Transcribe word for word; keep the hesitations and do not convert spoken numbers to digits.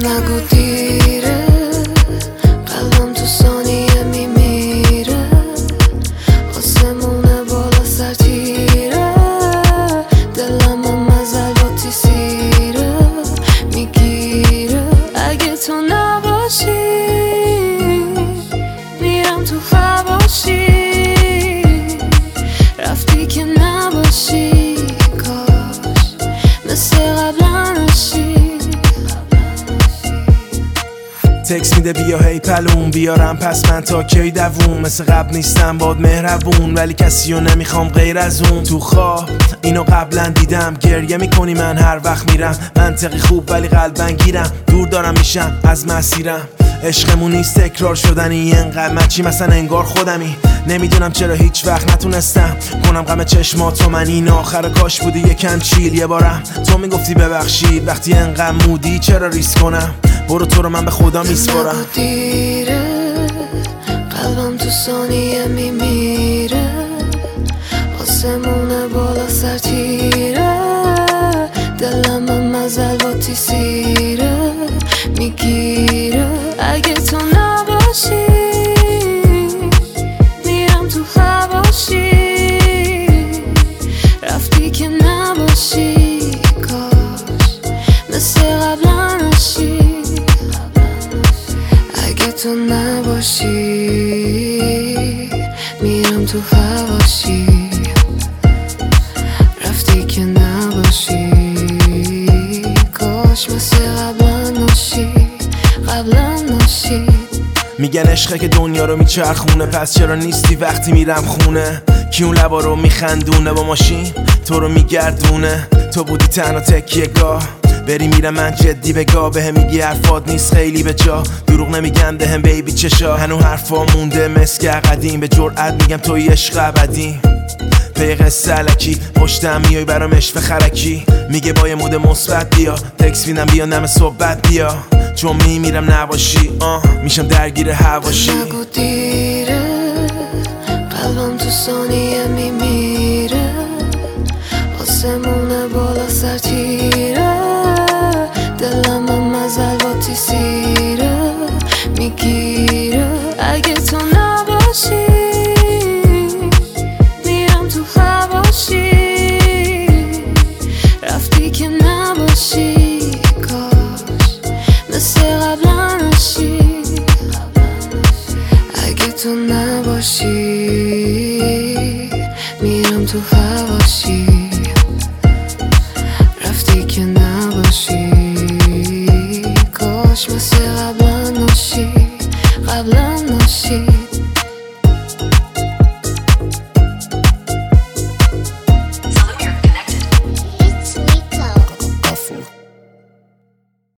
نگو دیره، قلبم تو ثانیه میمیره، آسمونه بالا سر تیره، دلم مزل با تیسیره میگیره. اگه تو نباشی میرم تو حواشی، رفتی که نباشی کاش مثل قبلا نشی. تکس میده بیا هی پلون بیارم پس من تا کی دووم، مثل قبل نیستم باد مهربون ولی کسی رو نمیخوام غیر از اون. تو خواب اینو قبلا دیدم، گریه میکنی من هر وقت میرم، منطقی خوب ولی قلبن گیرم، دور دارم میشم از مسیرم. عشقمون نیست تکرار شدنی اینقدر مچی مثلا انگار خودمی، نمیدونم چرا هیچ وقت نتونستم کنم غم چشماتو من. این آخر کاش بودی یکم چیل یه بارم تو میگفتی ببخشید، وقتی انقدر مودی چرا ریسک کنم، برو تو رو من به خدا میسپارم. نگو دیره، قلبم تو ثانیه میمیره، آسمونه بالا سر تیره، دلم مزل با تیسیره میگیره. اگه تو نباشی میرم تو حواشی، رفتی که نباشی کاش مثل قبلا نشی. اگه تو نباشی میرم تو حواشی، رفتی که نباشی کاش مثل قبلا نشی، قبلا نشی. میگن عشقه که دنیا رو میچرخونه، پس چرا نیستی وقتی میرم خونه؟ کی اون لبا رو میخندونه با ماشین تو رو میگردونه؟ تو بودی تنها تکیه گاه، بری میرم من جدی بگاه، به هم میگی حرفات نیست خیلی به جا، دروغ نمیگم ده هم بیبی چشا، هنو حرفا مونده مسک قدیم، به جرئت میگم توی عشق ابدی. پی قصه علکی پشتم میای برام عشق خرکی، میگه با یه مود مثبت بیا، تکس میدم بیا نم صحبت بیا، چون میمیرم نباشی آه میشم درگیر هواشی. نگو دیره، قلبم تو ثانیه میمیره، آسمونه بالا سر تیره، دلم مزل با تیسیره میگیره. اگه تو نباشی میرم تو حواشی، رفتی که نباشی کاش مثل قبلا نشی. اگه تو نباشی میرم تو حواشی، رفتی که نباشی کاش مثل قبلا نشی، قبلا نشی.